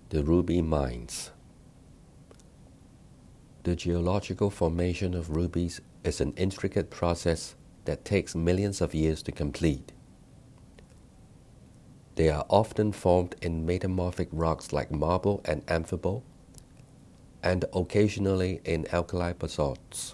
The ruby mines. The geological formation of rubies is an intricate process that takes millions of years to complete. They are often formed in metamorphic rocks like marble and amphibole, and occasionally in alkali basalts.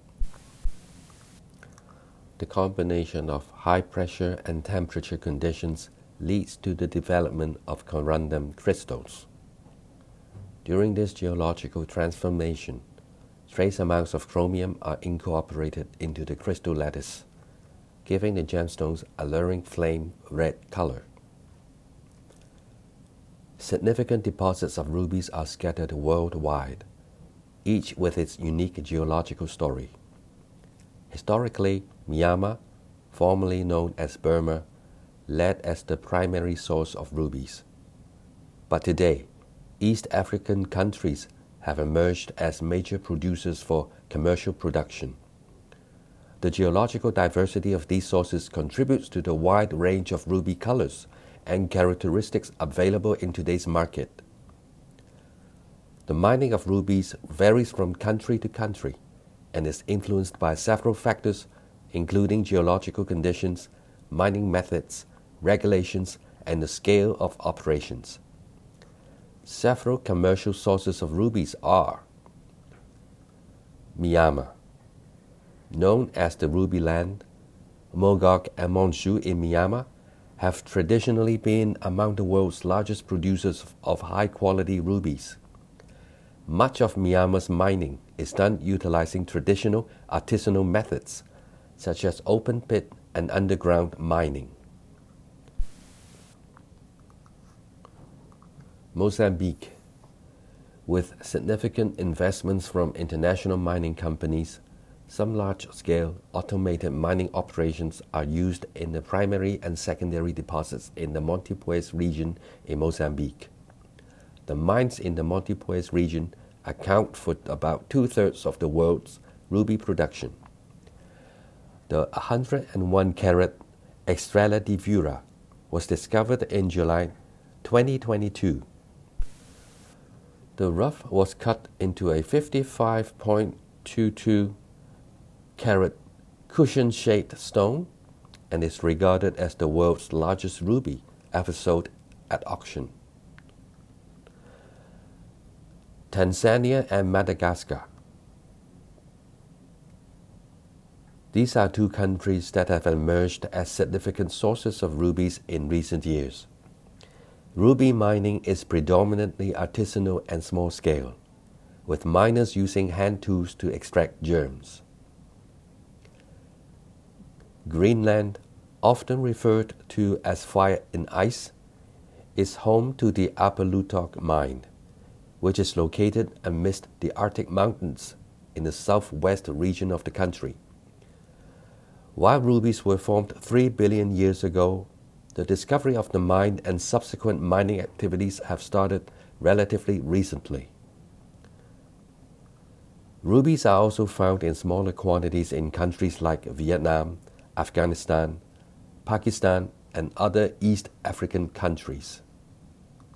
The combination of high pressure and temperature conditions leads to the development of corundum crystals. During this geological transformation, trace amounts of chromium are incorporated into the crystal lattice, giving the gemstones a alluring flame red color. Significant deposits of rubies are scattered worldwide, each with its unique geological story. Historically, Myanmar, formerly known as Burma, led as the primary source of rubies. But today, East African countries have emerged as major producers for commercial production. The geological diversity of these sources contributes to the wide range of ruby colors and characteristics available in today's market. The mining of rubies varies from country to country and is influenced by several factors, including geological conditions, mining methods, regulations, and the scale of operations. Several commercial sources of rubies are Myanmar, known as the Ruby Land. Mogok and Monju in Myanmar have traditionally been among the world's largest producers of high-quality rubies. Much of Myanmar's mining is done utilizing traditional artisanal methods, such as open pit and underground mining. Mozambique, with significant investments from international mining companies, some large-scale automated mining operations are used in the primary and secondary deposits in the Montepuez region in Mozambique. The mines in the Montepuez region account for about two-thirds of the world's ruby production. The 101-carat Estrela de Vura was discovered in July 2022. The rough was cut into a 55.22 carat cushion-shaped stone and is regarded as the world's largest ruby ever sold at auction. Tanzania and Madagascar. These are two countries that have emerged as significant sources of rubies in recent years. Ruby mining is predominantly artisanal and small-scale, with miners using hand tools to extract germs. Greenland, often referred to as Fire in Ice, is home to the Apalutok mine, which is located amidst the Arctic mountains in the southwest region of the country. While rubies were formed 3 billion years ago, the discovery of the mine and subsequent mining activities have started relatively recently. Rubies are also found in smaller quantities in countries like Vietnam, Afghanistan, Pakistan, and other East African countries.